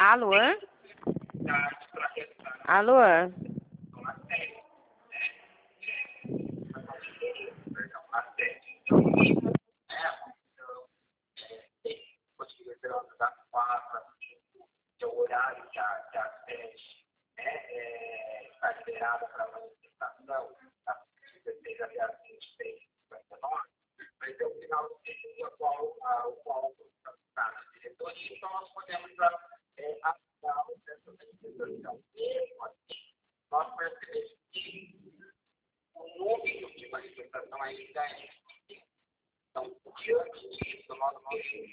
Alô? Alô? O horário que a sede está liberada para manifestação, a 16 até as 23h59, vai ter o final do dia, o qual está na diretoria, então nós podemos ajudar essa manifestação. Mesmo assim, nós percebemos que o número de manifestação ainda é insuficiente. Então, diante disso, nós